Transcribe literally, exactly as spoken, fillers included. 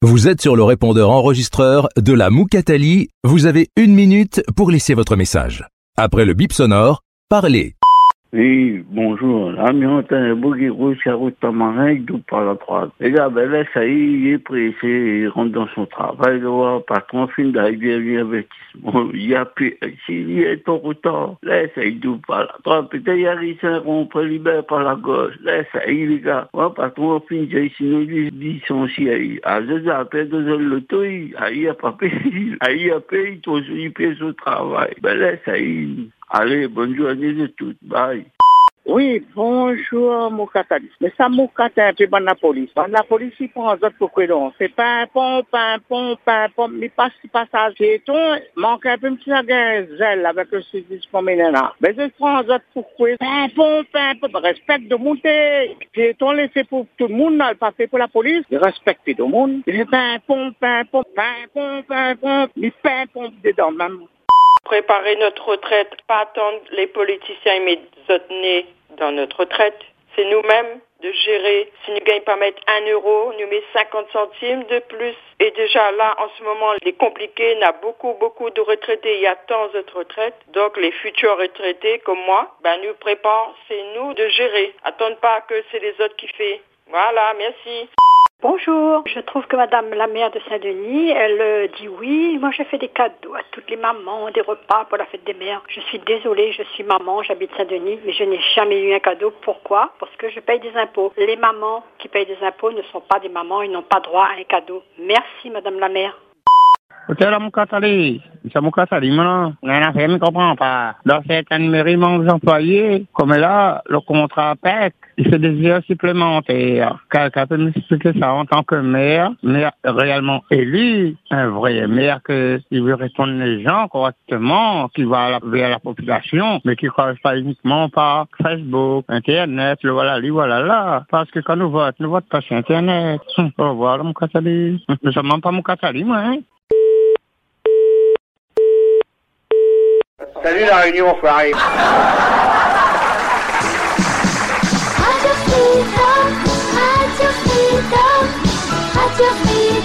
Vous êtes sur le répondeur enregistreur de la Moukatali. Vous avez une minute pour laisser votre message. Après le bip sonore, parlez. Oui, bonjour. L'amiante est bougie rouge, à route tamarin, d'où par la droite. Les gars, ben là, ça y est, il est pressé, il rentre dans son travail, le voir, patron, fin d'arriver, avertissement. Il y a plus, s'il est en retard, là, ça y est, d'où par la droite. Peut-être, il y a rien, on peut libérer par la gauche. Là, ça y est, les gars. Moi, patron, fin, j'ai sinon, il dit son chien. À deux heures, après deux heures, le taux, il y a pas payé. Il y a payé, il paye son travail. Ben là, ça y est. Allez, bonne journée de toutes. Bye. Oui, bonjour, Moukatali. Mais ça, Moukatali, c'est bon la police. Bon, la police, il prend d'autres pour que l'on. C'est pas un pont, pas un pont, pas un pont. Mais pas si passage piéton, manque un peu de petit zèle avec le service promenade là. Mais je prends d'autres pour que pas un pont, pas un pont. Respecte de monter. Piéton, les fait pour tout le monde, pas fait pour la police. Il respecte tout le monde. Il fait pas un pont, pas un pont, pas un pont, pas un pont. Mais pas un pont dedans, même. Préparer notre retraite, pas attendre les politiciens et mettre dans notre retraite. C'est nous-mêmes de gérer. Si nous ne gagnons pas mettre un euro, nous mettons cinquante centimes de plus. Et déjà là, en ce moment, les compliqués, il y a beaucoup, beaucoup de retraités. Il y a tant d'autres retraites. Donc les futurs retraités comme moi, ben nous préparons, c'est nous de gérer. Attendez pas que c'est les autres qui font. Voilà, merci. Bonjour, je trouve que Madame la maire de Saint-Denis, elle euh, dit oui, moi j'ai fait des cadeaux à toutes les mamans, des repas pour la fête des mères. Je suis désolée, je suis maman, j'habite Saint-Denis, mais je n'ai jamais eu un cadeau. Pourquoi? Parce que je paye des impôts. Les mamans qui payent des impôts ne sont pas des mamans, ils n'ont pas droit à un cadeau. Merci Madame la maire. C'est la Moukatali. C'est Moukatali, maintenant. On a fait, je ne comprends pas. Dans certaines mairies, manque d'employés. Comme là, le contrat P E C, il fait des heures supplémentaires. Quelqu'un peut m'expliquer ça en tant que maire, maire réellement élu, un vrai maire qui veut répondre les gens correctement, qui va vers la population, mais qui ne corrige pas uniquement par Facebook, Internet, le voilà, lui, voilà, là. Parce que quand nous votons, nous votons pas sur Internet. Au revoir, le Moukatali. Nous ne sommes même pas Moukatali, moi, hein. Salut la Réunion, foiré. Radio Freedom, Radio Freedom, Radio Freedom.